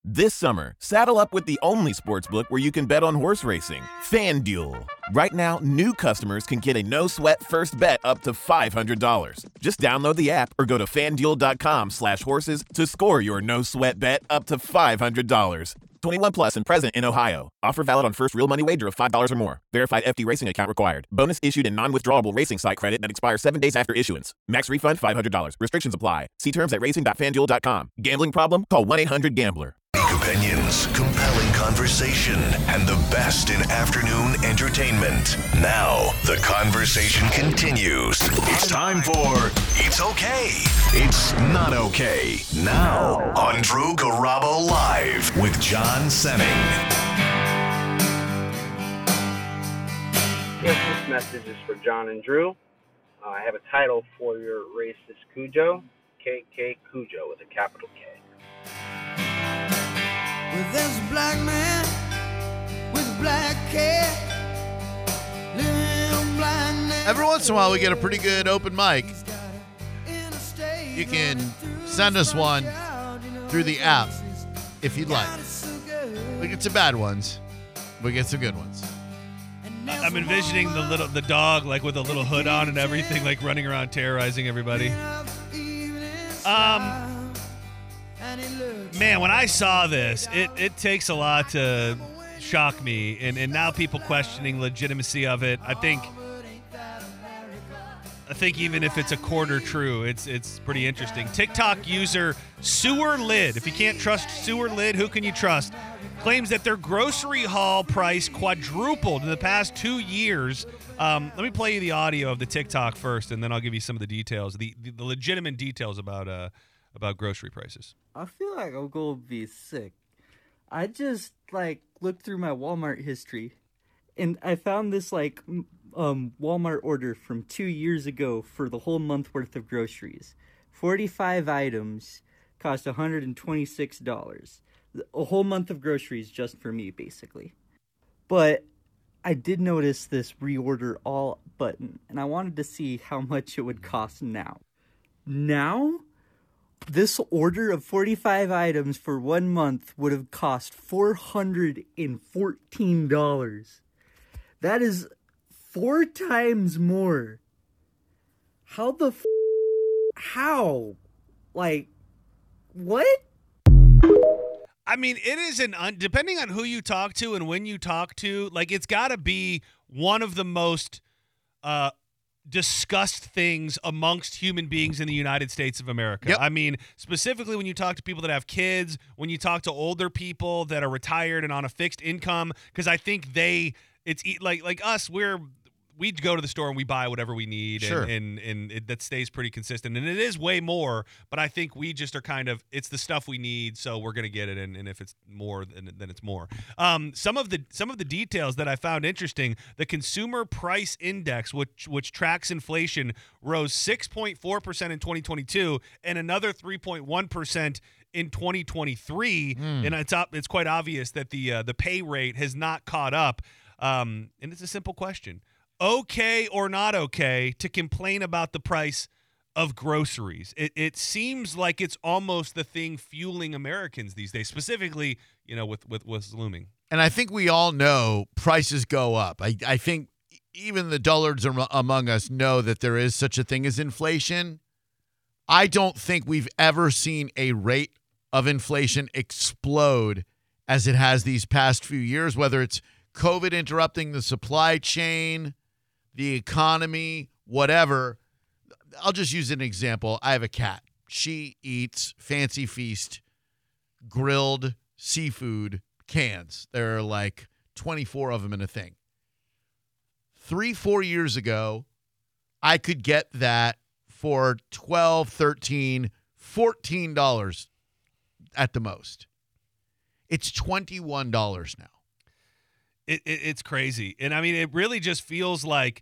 This summer, saddle up with the only sportsbook where you can bet on horse racing, FanDuel. Right now, new customers can get a no-sweat first bet up to $500. Just download the app or go to FanDuel.com/horses to score your no-sweat bet up to $500. 21 plus and present in Ohio. Offer valid on first real money wager of $5 or more. Verified FD Racing account required. Bonus issued in non-withdrawable racing site credit that expires 7 days after issuance. Max refund $500. Restrictions apply. See terms at racing.fanduel.com. Gambling problem? Call 1-800-GAMBLER. Opinions, compelling conversation, and the best in afternoon entertainment. Now, the conversation continues. It's time for It's Okay, It's Not Okay. Now, on Drew Garabo Live with John Senning. Yes, this message is for John and Drew. I have a title for your racist Cujo, KK Cujo with a capital K. Well, there's a black man with a black cat living on blindness. Every once in a while, we get a pretty good open mic. You can send us one through the app if you'd like. We get some bad ones. We get some good ones. I'm envisioning the dog like with a little hood on and everything, like running around terrorizing everybody. Man, when I saw this, it takes a lot to shock me, and now people questioning legitimacy of it. I think even if it's a quarter true, it's pretty interesting. TikTok user Sewer Lid, if you can't trust Sewer Lid, who can you trust? Claims that their grocery haul price quadrupled in the past 2 years. Let me play you the audio of the TikTok first, and then I'll give you some of the details, the legitimate details about grocery prices. I feel like I'm gonna be sick. I just looked through my Walmart history, and I found this Walmart order from 2 years ago for the whole month worth of groceries. 45 items cost $126. A whole month of groceries just for me, basically. But I did notice this reorder all button, and I wanted to see how much it would cost now. Now, this order of 45 items for 1 month would have cost $414. That is 4 times more. How? What? I mean, it is depending on who you talk to and when you talk to, it's got to be one of the most discussed things amongst human beings in the United States of America. Yep. I mean, specifically when you talk to people that have kids, when you talk to older people that are retired and on a fixed income, because I think it's like us, we go to the store and we buy whatever we need, sure. and that stays pretty consistent. And it is way more, but I think we just are it's the stuff we need, so we're going to get it. And if it's more, then it's more. Some of the details that I found interesting: the Consumer Price Index, which tracks inflation, rose 6.4% in 2022 and another 3.1% in 2023. And it's quite obvious that the pay rate has not caught up. And it's a simple question. Okay or not okay to complain about the price of groceries? It seems like it's almost the thing fueling Americans these days, specifically, with what's looming. And I think we all know prices go up. I think even the dullards among us know that there is such a thing as inflation. I don't think we've ever seen a rate of inflation explode as it has these past few years, whether it's COVID interrupting the supply chain, the economy, whatever. I'll just use an example. I have a cat. She eats Fancy Feast grilled seafood cans. There are 24 of them in a thing. 3-4 years ago, I could get that for $12, $13, $14 at the most. It's $21 now. It's crazy. And I mean, it really just feels like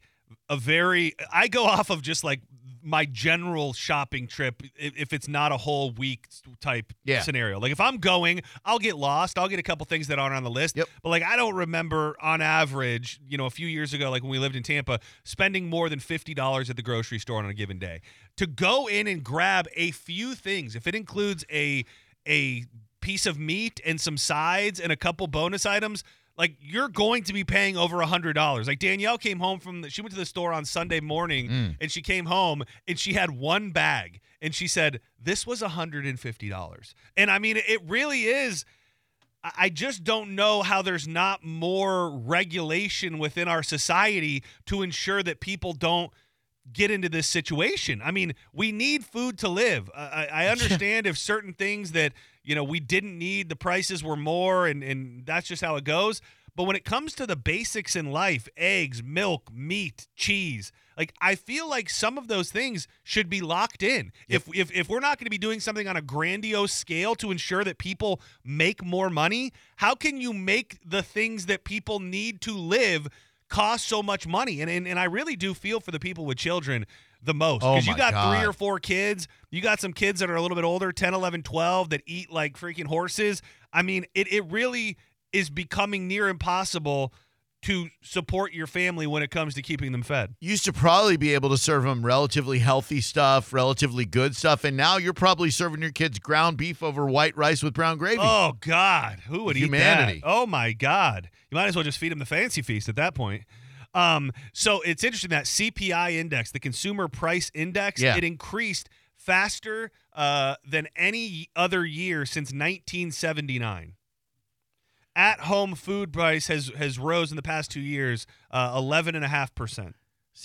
I go off of just my general shopping trip if it's not a whole week type scenario. If I'm going, I'll get lost. I'll get a couple things that aren't on the list. Yep. But I don't remember on average, a few years ago, when we lived in Tampa, spending more than $50 at the grocery store on a given day. To go in and grab a few things, if it includes a piece of meat and some sides and a couple bonus items, like you're going to be paying over $100. Like Danielle came home she went to the store on Sunday morning and she came home and she had one bag and she said, this was $150. And I mean, it really is. I just don't know how there's not more regulation within our society to ensure that people don't get into this situation. I mean, we need food to live. I understand if certain things that, we didn't need, the prices were more, and that's just how it goes. But when it comes to the basics in life, eggs, milk, meat, cheese, like I feel like some of those things should be locked in. Yep. If we're not going to be doing something on a grandiose scale to ensure that people make more money, how can you make the things that people need to live cost so much money? And I really do feel for the people with children the most, because you got 3 or 4 kids. You got some kids that are a little bit older, 10, 11, 12, that eat like freaking horses. I mean, it really is becoming near impossible to support your family when it comes to keeping them fed. Used to probably be able to serve them relatively healthy stuff, relatively good stuff, and now you're probably serving your kids ground beef over white rice with brown gravy. Oh, God. Who would Humanity. eat that? Oh, my God. You might as well just feed them the fancy feast at that point. So it's interesting that CPI index, the Consumer Price Index, it increased faster than any other year since 1979. At-home food price has rose in the past 2 years 11.5%.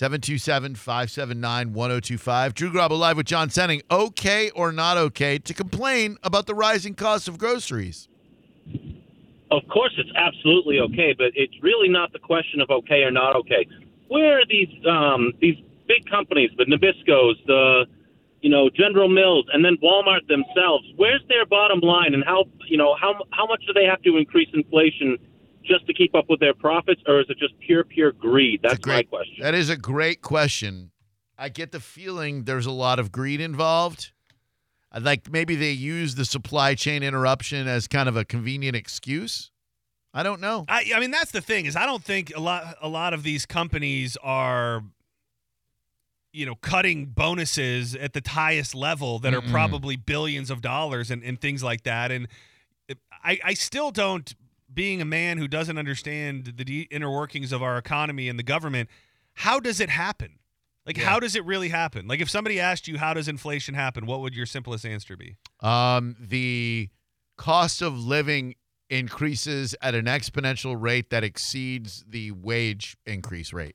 727-579-1025. Drew Garabo live with John Senning. Okay or not okay to complain about the rising cost of groceries? Of course, it's absolutely okay, but it's really not the question of okay or not okay. Where are these big companies, the Nabiscos, the General Mills, and then Walmart themselves? Where's their bottom line, and how much do they have to increase inflation just to keep up with their profits, or is it just pure greed? That's my question. That is a great question. I get the feeling there's a lot of greed involved. Like maybe they use the supply chain interruption as kind of a convenient excuse. I don't know. I mean, that's the thing, is I don't think a lot of these companies are cutting bonuses at the highest level that are probably billions of dollars and things like that. And I still don't, being a man who doesn't understand the inner workings of our economy and the government, how does it happen? Like, how does it really happen? Like, if somebody asked you, how does inflation happen, what would your simplest answer be? The cost of living increases at an exponential rate that exceeds the wage increase rate.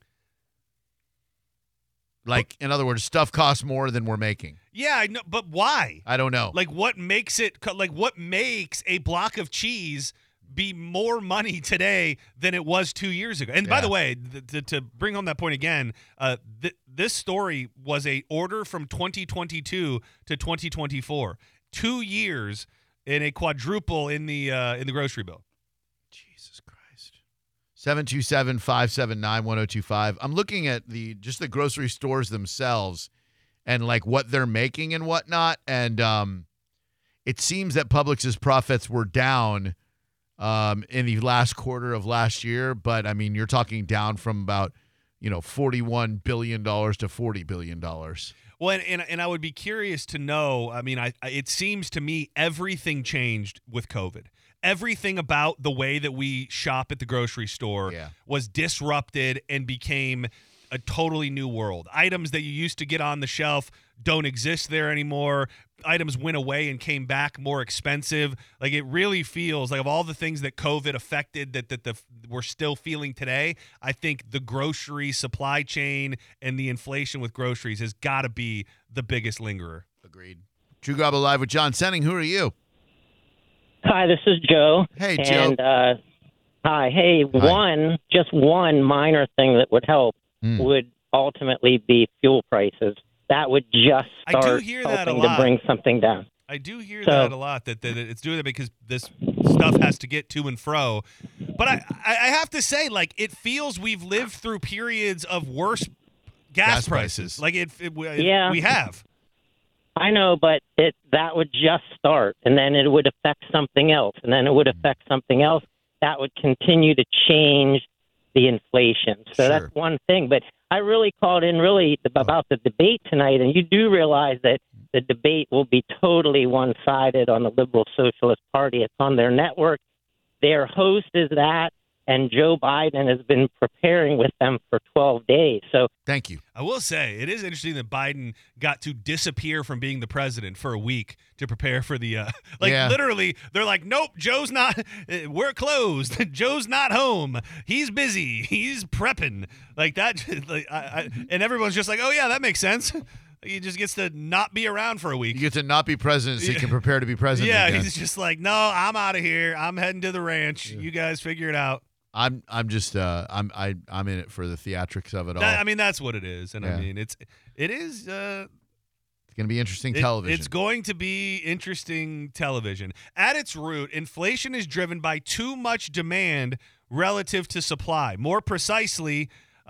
Like, in other words, stuff costs more than we're making. Yeah, I know, but why? I don't know. Like, what makes a block of cheese be more money today than it was 2 years ago? And by the way, to bring home that point again, this story was a order from 2022 to 2024. 2 years in a quadruple in the grocery bill. Jesus Christ. 727-579-1025. I'm looking at the grocery stores themselves and like what they're making and whatnot. And it seems that Publix's profits were down in the last quarter of last year. But I mean, you're talking down from about, $41 billion to $40 billion. Well, and I would be curious to know, I mean, it seems to me everything changed with COVID. Everything about the way that we shop at the grocery store was disrupted and became a totally new world. Items that you used to get on the shelf don't exist there anymore. Items went away and came back more expensive. Like, it really feels like, of all the things that COVID affected that we're still feeling today, I think the grocery supply chain and the inflation with groceries has got to be the biggest lingerer. Agreed. Drew Garabo live with John Senning. Who are you? Hi, this is Joe. Hey, Joe. And, hi. Hey, Hi. Just one minor thing that would help would ultimately be fuel prices. That would just start helping to bring something down. I do hear that a lot, that it's doing that because this stuff has to get to and fro. But I have to say, like, it feels we've lived through periods of worse gas prices. Like, we have. I know, but that would just start, and then it would affect something else, and then it would affect something else. That would continue to change the inflation. So that's one thing. But I really called in really about the debate tonight, and you do realize that the debate will be totally one-sided on the Liberal Socialist Party. It's on their network. Their host is that, and Joe Biden has been preparing with them for 12 days. So thank you. I will say it is interesting that Biden got to disappear from being the president for a week to prepare for the literally they're like, nope, Joe's not, we're closed. Joe's not home. He's busy. He's prepping like that. And everyone's just like, oh yeah, that makes sense. He just gets to not be around for a week. You get to not be president so you can prepare to be president. Yeah, again. he's just like, no, I'm out of here. I'm heading to the ranch. You guys figure it out. I'm just I'm in it for the theatrics of it all. I mean, that's what it is, and I mean, it is. It's going to be interesting television. It's going to be interesting television. At its root, inflation is driven by too much demand relative to supply. More precisely,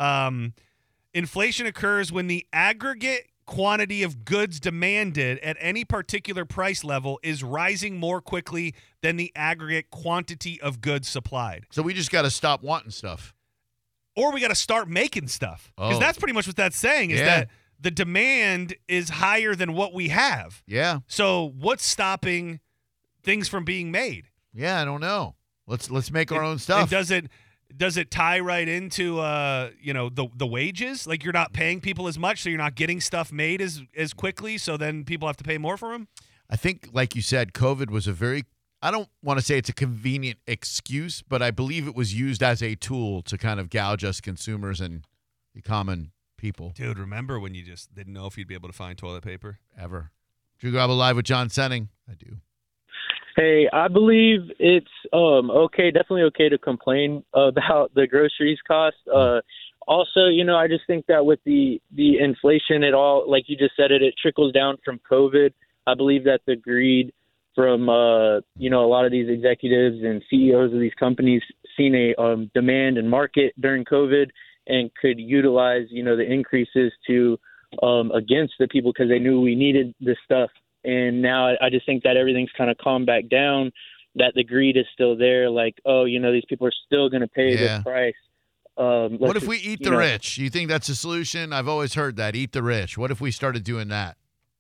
inflation occurs when the aggregate quantity of goods demanded at any particular price level is rising more quickly than the aggregate quantity of goods supplied. So we just got to stop wanting stuff. Or we got to start making stuff. Because that's pretty much what that's saying is that the demand is higher than what we have. Yeah. So what's stopping things from being made? Yeah, I don't know. Let's make our own stuff. And does it tie right into the wages? Like you're not paying people as much, so you're not getting stuff made as quickly, so then people have to pay more for them? I think, like you said, COVID was I don't want to say it's a convenient excuse, but I believe it was used as a tool to kind of gouge us consumers and the common people. Dude, remember when you just didn't know if you'd be able to find toilet paper? Ever. Drew Garabo live with John Senning. I do. Hey, I believe it's definitely okay to complain about the groceries cost. Also, I just think that with the inflation, it all, like you just said, it trickles down from COVID. I believe that the greed from a lot of these executives and CEOs of these companies seen a demand and market during COVID and could utilize the increases to against the people because they knew we needed this stuff. And now I just think that everything's kind of calmed back down, that the greed is still there. Like, these people are still going to pay this price. What if we eat the rich? You think that's a solution? I've always heard that, eat the rich. What if we started doing that?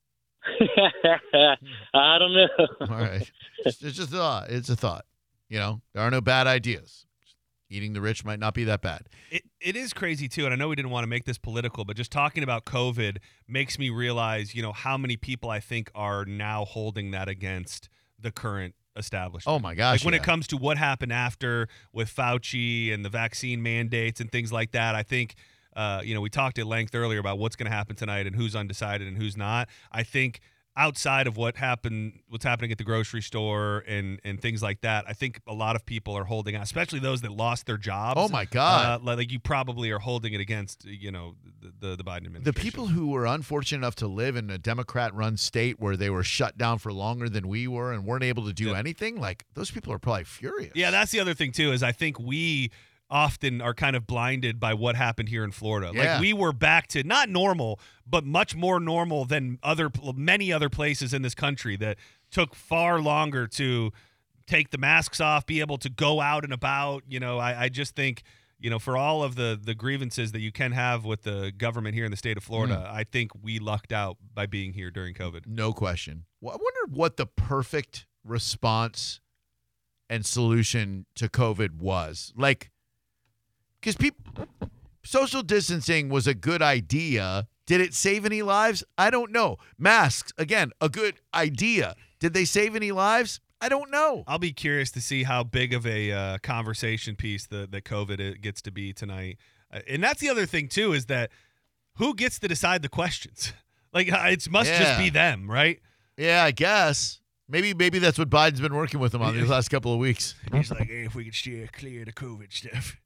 I don't know. All right. It's just a thought. It's a thought. There are no bad ideas. Eating the rich might not be that bad. It is crazy, too, and I know we didn't want to make this political, but just talking about COVID makes me realize, how many people I think are now holding that against the current establishment. Oh, my gosh. Like when it comes to what happened after with Fauci and the vaccine mandates and things like that, I think, we talked at length earlier about what's going to happen tonight and who's undecided and who's not. I think outside of what's happening at the grocery store and things like that, I think a lot of people are holding out, especially those that lost their jobs. Oh, my God. Like you probably are holding it against, the Biden administration. The people who were unfortunate enough to live in a Democrat-run state where they were shut down for longer than we were and weren't able to do anything, like those people are probably furious. Yeah, that's the other thing, too, is I think we often are kind of blinded by what happened here in Florida. Yeah. Like we were back to not normal, but much more normal than many other places in this country that took far longer to take the masks off, be able to go out and about. I just think, for all of the grievances that you can have with the government here in the state of Florida, I think we lucked out by being here during COVID. No question. Well, I wonder what the perfect response and solution to COVID was. Like, because social distancing was a good idea. Did it save any lives? I don't know. Masks, again, a good idea. Did they save any lives? I don't know. I'll be curious to see how big of a conversation piece that COVID gets to be tonight. And that's the other thing, too, is that who gets to decide the questions? Like, it must just be them, right? Yeah, I guess. Maybe that's what Biden's been working with them on these last couple of weeks. He's like, hey, if we could steer clear the COVID stuff.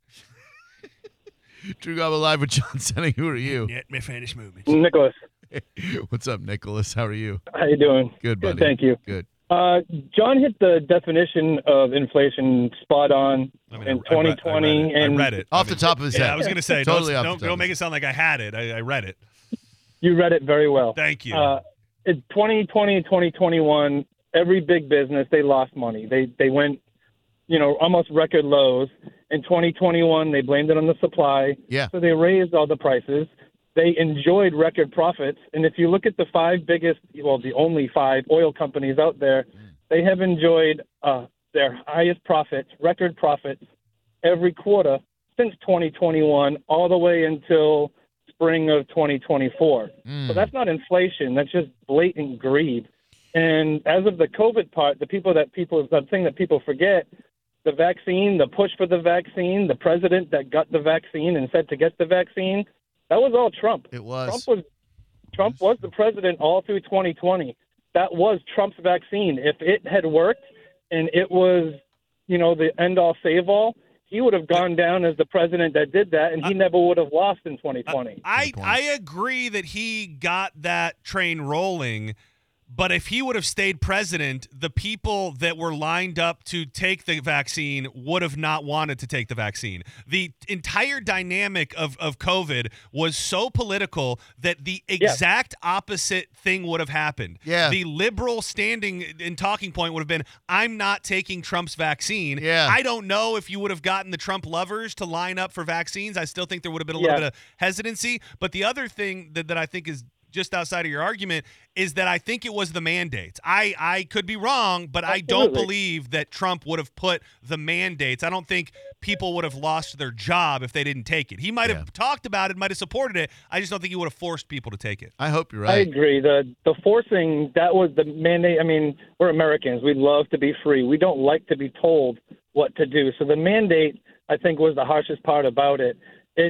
Drew Garabo live with John Senning. Who are you? Net me finish movement. Nicholas. What's up, Nicholas? How are you? How you doing? Good, buddy. Good, thank you. Good. John hit the definition of inflation spot on in 2020. I read it. Off the top of his head. I was going to say, totally don't make it sound like I had it. I read it. You read it very well. Thank you. In 2020, 2021, every big business, they lost money. They went almost record lows. In 2021, they blamed it on the supply. Yeah. So they raised all the prices. They enjoyed record profits. And if you look at the the only 5 oil companies out there, they have enjoyed their highest profits, record profits, every quarter since 2021 all the way until spring of 2024. So that's not inflation. That's just blatant greed. And as of the COVID part, the thing that people forget, the vaccine, the push for the vaccine, the president that got the vaccine and said to get the vaccine, that was all Trump. It was. Trump was the president all through 2020. That was Trump's vaccine. If it had worked and it was, the end-all, save-all, he would have gone down as the president that did that, and he never would have lost in 2020. I agree that he got that train rolling, but if he would have stayed president, the people that were lined up to take the vaccine would have not wanted to take the vaccine. The entire dynamic of COVID was so political that the exact opposite thing would have happened. Yeah. The liberal standing and talking point would have been, I'm not taking Trump's vaccine. Yeah. I don't know if you would have gotten the Trump lovers to line up for vaccines. I still think there would have been a little bit of hesitancy. But the other thing that I think is just outside of your argument is that I think it was the mandates. I could be wrong, but I don't believe that Trump would have put the mandates. I don't think people would have lost their job if they didn't take it. He might have talked about it, might have supported it. I just don't think he would have forced people to take it. I hope you're right. I agree. The forcing, that was the mandate. I mean, we're Americans. We love to be free. We don't like to be told what to do. So the mandate, I think, was the harshest part about it.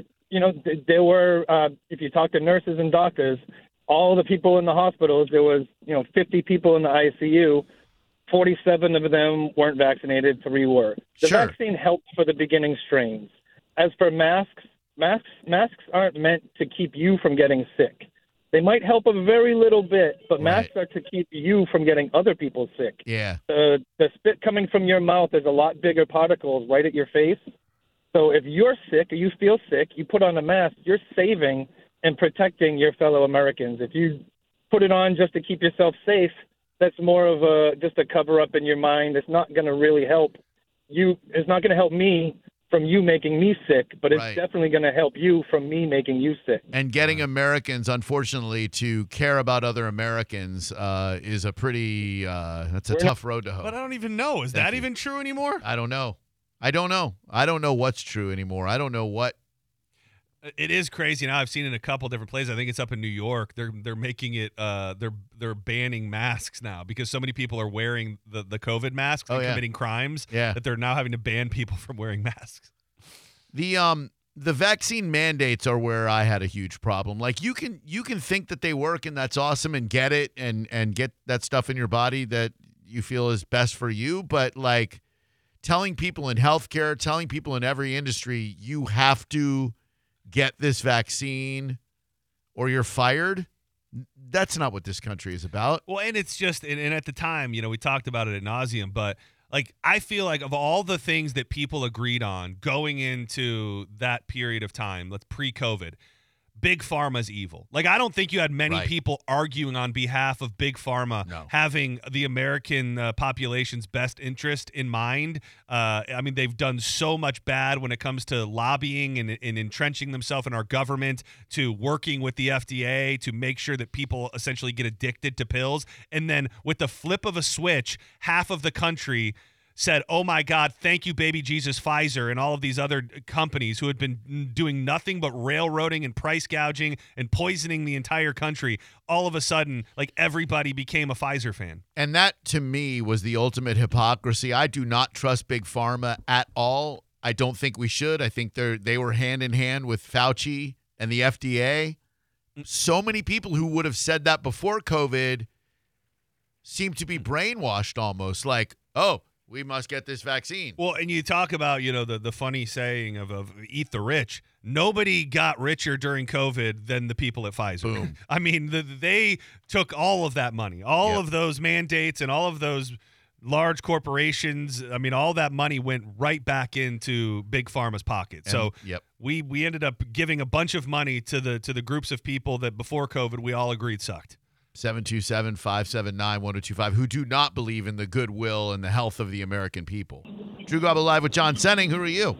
There were, if you talk to nurses and doctors, all the people in the hospitals, there was, 50 people in the ICU, 47 of them weren't vaccinated, 3 were. The vaccine helped for the beginning strains. As for masks aren't meant to keep you from getting sick. They might help a very little bit, but masks are to keep you from getting other people sick. Yeah. The spit coming from your mouth is a lot bigger particles right at your face. So if you're sick or you feel sick, you put on a mask, you're saving and protecting your fellow Americans. If you put it on just to keep yourself safe, that's more of just a cover-up in your mind. It's not going to really help you. It's not going to help me from you making me sick, but it's definitely going to help you from me making you sick. And getting Americans, unfortunately, to care about other Americans is a pretty that's a tough road to hoe. But I don't even know. Is that even true anymore? I don't know. I don't know what's true anymore. I don't know what. It is crazy now. I've seen it in a couple different places. I think it's up in New York. They're making it. They're banning masks now because so many people are wearing the COVID masks and committing crimes. Yeah. That they're now having to ban people from wearing masks. The vaccine mandates are where I had a huge problem. Like you can think that they work and that's awesome and get it and get that stuff in your body that you feel is best for you, but like telling people in healthcare, telling people in every industry, you have to get this vaccine or you're fired. That's not what this country is about. Well, and it's just, and at the time, we talked about it ad nauseum, but like, I feel like of all the things that people agreed on going into that period of time, let's pre-COVID, Big Pharma's evil. Like, I don't think you had many people arguing on behalf of Big Pharma having the American population's best interest in mind. I mean, they've done so much bad when it comes to lobbying and entrenching themselves in our government, to working with the FDA to make sure that people essentially get addicted to pills. And then with the flip of a switch, half of the country said, oh my God, thank you, baby Jesus, Pfizer, and all of these other companies who had been doing nothing but railroading and price gouging and poisoning the entire country. All of a sudden, like, everybody became a Pfizer fan. And that, to me, was the ultimate hypocrisy. I do not trust Big Pharma at all. I don't think we should. I think they were hand in hand with Fauci and the FDA. So many people who would have said that before COVID seem to be brainwashed almost, like, oh, we must get this vaccine. Well, and you talk about, the funny saying of eat the rich. Nobody got richer during COVID than the people at Pfizer. Boom. I mean, they took all of that money, all of those mandates and all of those large corporations. I mean, all that money went right back into Big Pharma's pocket. So we ended up giving a bunch of money to the groups of people that before COVID we all agreed sucked. 727-579-1025, who do not believe in the goodwill and the health of the American people. Drew Garbo live with John Senning. Who are you?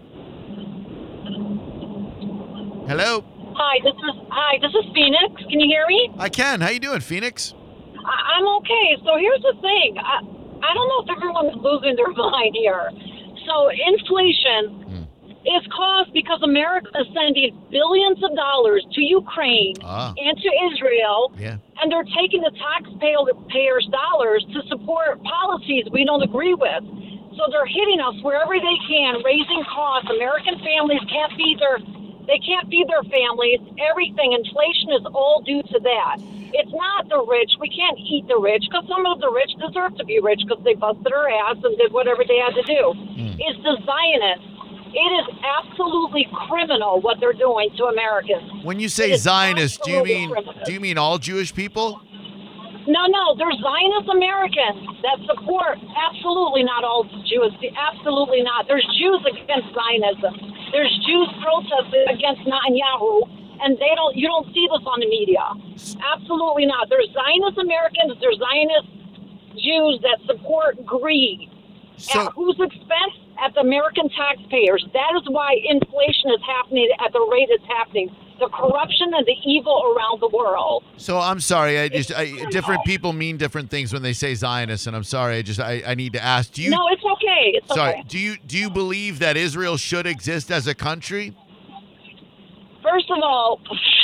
Hello? Hi, this is Phoenix. Can you hear me? I can. How you doing, Phoenix? I'm okay. So here's the thing. I don't know if everyone's losing their mind here. So inflation is caused because America is sending billions of dollars to Ukraine and to Israel, and they're taking the taxpayers' dollars to support policies we don't agree with. So they're hitting us wherever they can, raising costs. American families can't feed their families. Everything. Inflation is all due to that. It's not the rich. We can't eat the rich because some of the rich deserve to be rich because they busted our ass and did whatever they had to do. It's the Zionists. It is absolutely criminal what they're doing to Americans. When you say Zionists, do you mean all Jewish people? No, they're Zionist Americans that support absolutely not all Jews. Absolutely not. There's Jews against Zionism. There's Jews protesting against Netanyahu, and you don't see this on the media. Absolutely not. There's Zionist Americans. There's Zionist Jews that support greed. At whose expense? At the American taxpayers. That is why inflation is happening at the rate it's happening. The corruption and the evil around the world. So I'm sorry. Different people mean different things when they say Zionists, and I'm sorry. I need to ask. Do you? No, it's okay. It's sorry. Okay. Do you believe that Israel should exist as a country? First of all,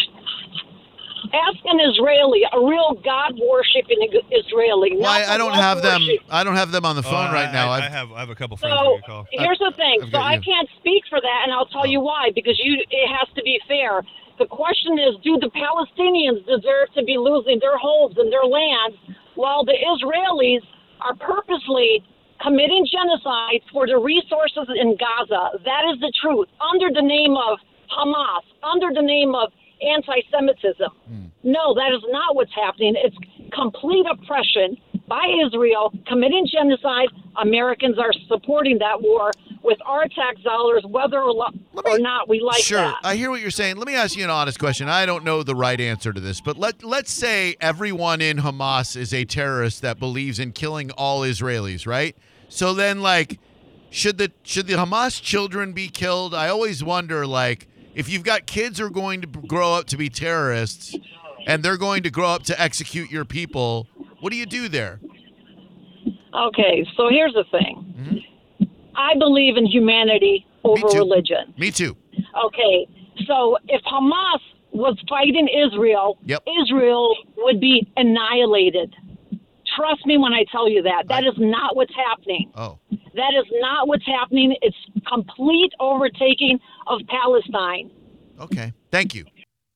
ask an Israeli, a real God-worshiping Israeli. Well, I don't have them. I don't have them on the phone right now. I have a couple friends who can call. Here's the thing. So I can't speak for that, and I'll tell you why. Because it has to be fair. The question is, do the Palestinians deserve to be losing their homes and their lands while the Israelis are purposely committing genocide for the resources in Gaza? That is the truth. Under the name of Hamas, under the name of anti-Semitism. No, that is not what's happening. It's complete oppression by Israel committing genocide. Americans are supporting that war with our tax dollars, whether or not we like sure, that. I hear what you're saying. Let me ask you an honest question. I don't know the right answer to this, but let's say everyone in Hamas is a terrorist that believes in killing all Israelis, right? So then, should the Hamas children be killed? I always wonder, if you've got kids who are going to grow up to be terrorists and they're going to grow up to execute your people, what do you do there? Okay, so here's the thing. I believe in humanity over religion. Me too. Okay, so if Hamas was fighting Israel, Israel would be annihilated. Trust me when I tell you that. That is not what's happening. Oh. That is not what's happening. It's complete overtaking of Palestine. Okay. Thank you.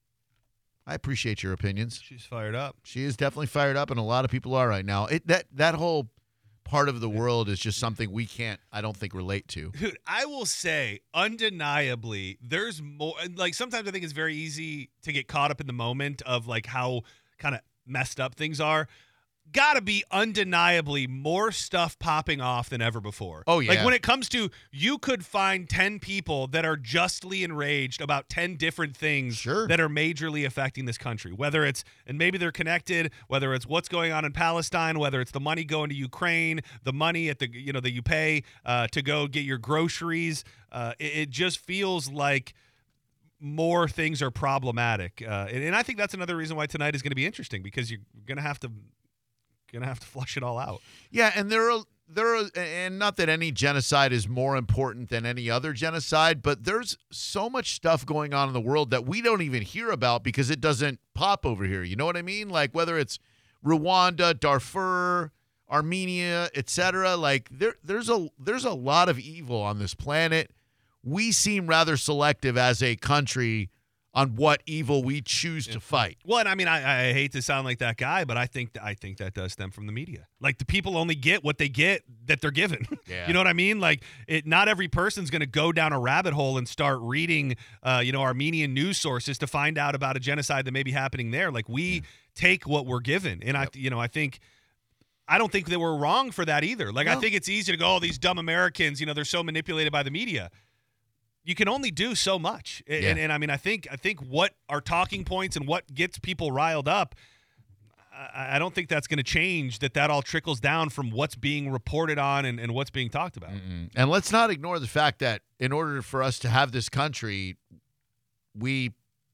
I appreciate your opinions. She's fired up. She is definitely fired up, and a lot of people are right now. That whole part of the world is just something we can't, I don't think, relate to. Dude, I will say, undeniably, there's more. Sometimes I think it's very easy to get caught up in the moment of how kind of messed up things are. Gotta be undeniably more stuff popping off than ever before. Oh, yeah. When it comes to, you could find 10 people that are justly enraged about 10 different things that are majorly affecting this country. Whether it's, and maybe they're connected, whether it's what's going on in Palestine, whether it's the money going to Ukraine, the money at that you pay to go get your groceries. It just feels like more things are problematic. And I think that's another reason why tonight is going to be interesting, because you're going to have to flush it all out. Yeah, and there are, and not that any genocide is more important than any other genocide, but there's so much stuff going on in the world that we don't even hear about because it doesn't pop over here. You know what I mean? Whether it's Rwanda, Darfur, Armenia, etc. There's a lot of evil on this planet. We seem rather selective as a country on what evil we choose to fight. Well, and I hate to sound like that guy, but I think that does stem from the media. The people only get what they get that they're given. Yeah. You know what I mean? Not every person's going to go down a rabbit hole and start reading, Armenian news sources to find out about a genocide that may be happening there. We take what we're given, and I don't think that we're wrong for that either. I think it's easy to go, oh, these dumb Americans, they're so manipulated by the media. You can only do so much. And I think what are talking points and what gets people riled up, I don't think that's going to change, that all trickles down from what's being reported on and what's being talked about. And let's not ignore the fact that in order for us to have this country, we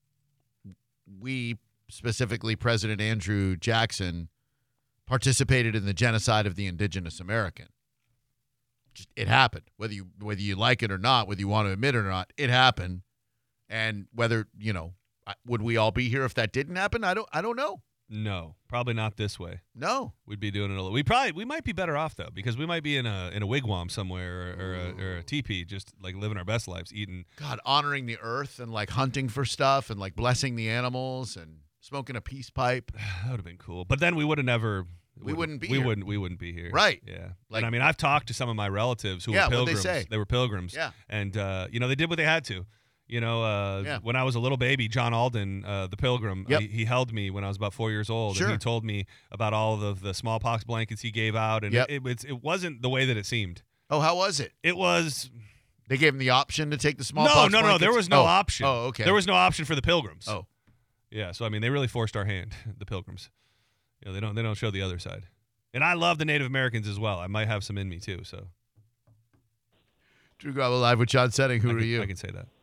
specifically President Andrew Jackson participated in the genocide of the indigenous American. It happened, whether you like it or not, whether you want to admit it or not, it happened. And whether, would we all be here if that didn't happen? I don't know. No, probably not this way. No, we'd be doing it we might be better off though, because we might be in a wigwam somewhere or a teepee, just like living our best lives, eating. God, honoring the earth and like hunting for stuff and like blessing the animals and smoking a peace pipe. That would have been cool. But then we would have never. We wouldn't be here. Right. Yeah. Like, and I've talked to some of my relatives who were pilgrims. What'd they say? They were pilgrims. Yeah. And they did what they had to. When I was a little baby, John Alden, the pilgrim, he held me when I was about 4 years old. Sure. And he told me about all of the smallpox blankets he gave out. And it wasn't the way that it seemed. Oh, how was it? It was. They gave him the option to take the smallpox blankets? No. There was no option. Oh, okay. There was no option for the pilgrims. Oh. Yeah. So, they really forced our hand, the pilgrims. They don't show the other side. And I love the Native Americans as well. I might have some in me, too. So, Drew Garabo live with John Setting. Who are you? I can say that.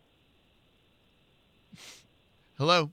Hello.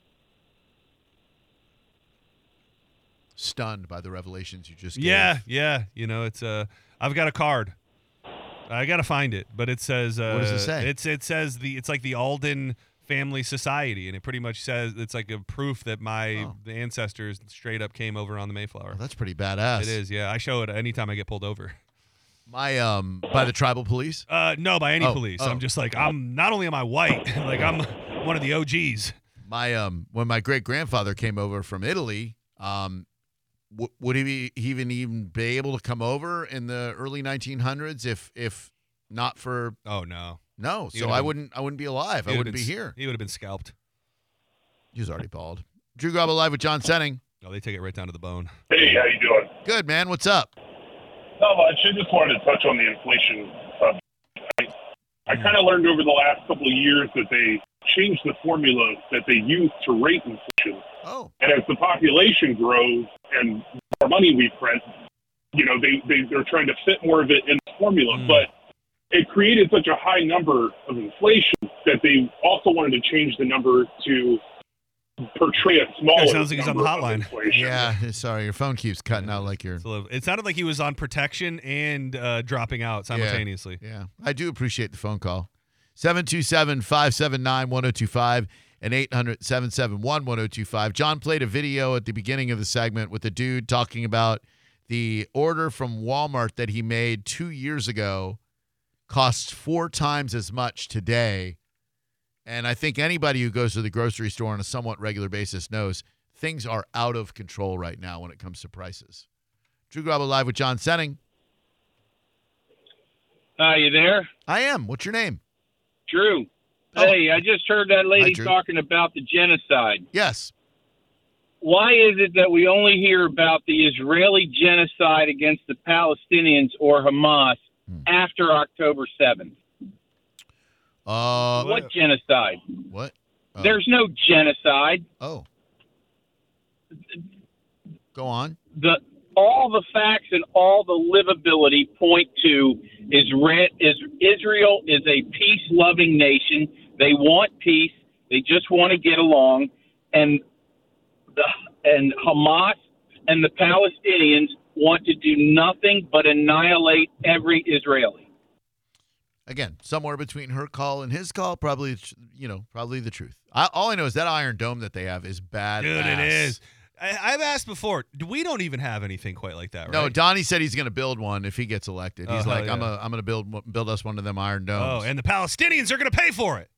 Stunned by the revelations you just gave. Yeah. It's I've got a card. I got to find it, but it says what does it say? It says it's like the Alden Family Society, and it pretty much says it's like a proof that the ancestors straight up came over on the Mayflower. Oh, that's pretty badass. It is, yeah. I show it anytime I get pulled over. My by the tribal police? No, by any police. I'm just like, I'm not only am I white, like I'm one of the OGs. When my great grandfather came over from Italy, would he even be able to come over in the early 1900s if not for? Oh no. No, so I wouldn't be alive. I wouldn't be here. He would have been scalped. He was already bald. Drew Garabo live with John Setting. Oh, they take it right down to the bone. Hey, how you doing? Good, man. What's up? Not much. I just wanted to touch on the inflation subject. I kind of learned over the last couple of years that they changed the formula that they use to rate inflation. Oh. And as the population grows and more money we print, they're trying to fit more of it in the formula. But it created such a high number of inflation that they also wanted to change the number to portray a smaller. It sounds like he's on the hotline. Yeah, sorry, your phone keeps cutting out like you're. It sounded like he was on protection and dropping out simultaneously. Yeah, I do appreciate the phone call. 727-579-1025 and 800-771-1025. John played a video at the beginning of the segment with a dude talking about the order from Walmart that he made 2 years ago costs 4 times as much today. And I think anybody who goes to the grocery store on a somewhat regular basis knows things are out of control right now when it comes to prices. Drew Garabo live with John Setting. Are you there? I am. What's your name? Drew. Oh. Hey, I just heard that lady Drew. talking about the genocide. Yes. Why is it that we only hear about the Israeli genocide against the Palestinians or Hamas after October 7th? What genocide? What? There's no genocide. Oh. Go on. All the facts and all the livability point to Israel is a peace-loving nation. They want peace. They just want to get along. And Hamas and the Palestinians want to do nothing but annihilate every Israeli. Again, somewhere between her call and his call, probably the truth. All I know is that Iron Dome that they have is bad. Dude, it is. I've asked before. We don't even have anything quite like that, right? No, Donnie said he's going to build one if he gets elected. He's like, yeah. I'm going to build us one of them Iron Domes. Oh, and the Palestinians are going to pay for it.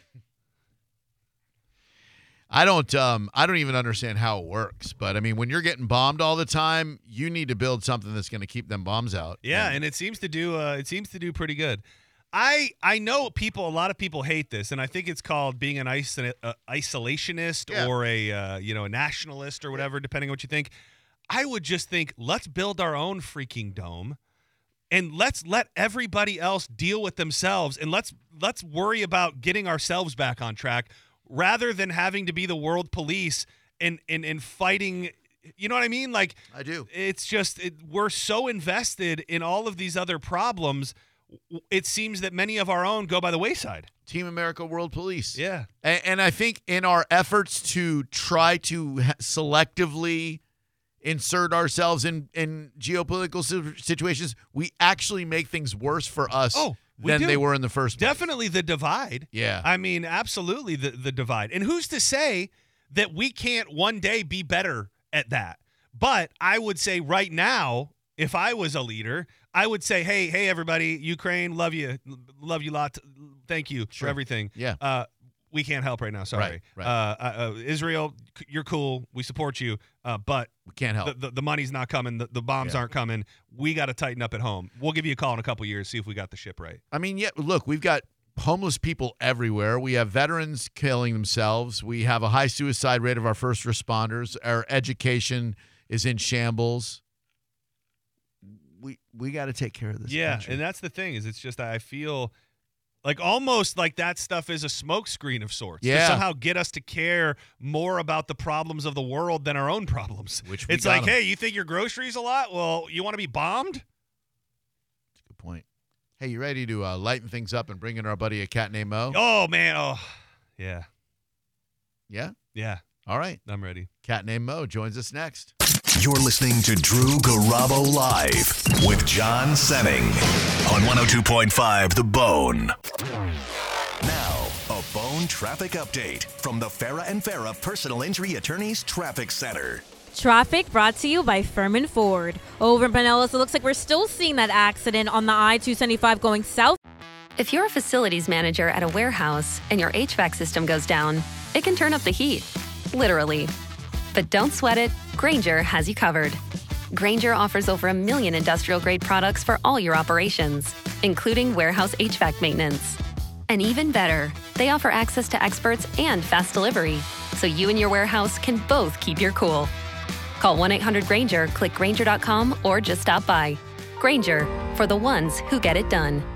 I don't even understand how it works, but I mean, when you're getting bombed all the time, you need to build something that's going to keep them bombs out. Yeah, and it seems to do pretty good. I know a lot of people hate this, and I think it's called being an isolationist or a nationalist or whatever, depending on what you think. I would just think, let's build our own freaking dome, and let's let everybody else deal with themselves, and let's worry about getting ourselves back on track, rather than having to be the world police and fighting You know what I mean? Like, I do. It's just we're so invested in all of these other problems. It seems that many of our own go by the wayside. Team America World Police. Yeah. And I think in our efforts to try to selectively insert ourselves in geopolitical situations, we actually make things worse for us than they were in the first place. Definitely the divide. Yeah. I mean, absolutely the divide. And who's to say that we can't one day be better at that? But I would say right now, if I was a leader, I would say, hey, everybody, Ukraine, love you lot. Thank you for everything. Yeah. We can't help right now. Sorry. Right. Israel, you're cool. We support you. But we can't help. The money's not coming. The bombs aren't coming. We got to tighten up at home. We'll give you a call in a couple years, see if we got the ship right. I mean, look, we've got homeless people everywhere. We have veterans killing themselves. We have a high suicide rate of our first responders. Our education is in shambles. We got to take care of this. Yeah, country. and that's the thing is, it's just I feel like almost like that stuff is a smokescreen of sorts to somehow get us to care more about the problems of the world than our own problems. Which it's like, hey, you think your groceries a lot? Well, you want to be bombed? That's a good point. Hey, you ready to lighten things up and bring in our buddy a cat named Mo? Oh man, yeah. Yeah? Yeah. All right. I'm ready. Cat named Mo joins us next. You're listening to Drew Garabo Live with John Senning on 102.5 The Bone. Now, a Bone traffic update from the Farah and Farah Personal Injury Attorneys Traffic Center. Traffic brought to you by Furman Ford. Over in Pinellas, it looks like we're still seeing that accident on the I-275 going south. If you're a facilities manager at a warehouse and your HVAC system goes down, it can turn up the heat, literally. But don't sweat it, Grainger has you covered. Grainger offers over 1 million industrial-grade products for all your operations, including warehouse HVAC maintenance. And even better, they offer access to experts and fast delivery, so you and your warehouse can both keep your cool. Call 1-800-GRAINGER, click Grainger.com, or just stop by. Grainger, for the ones who get it done.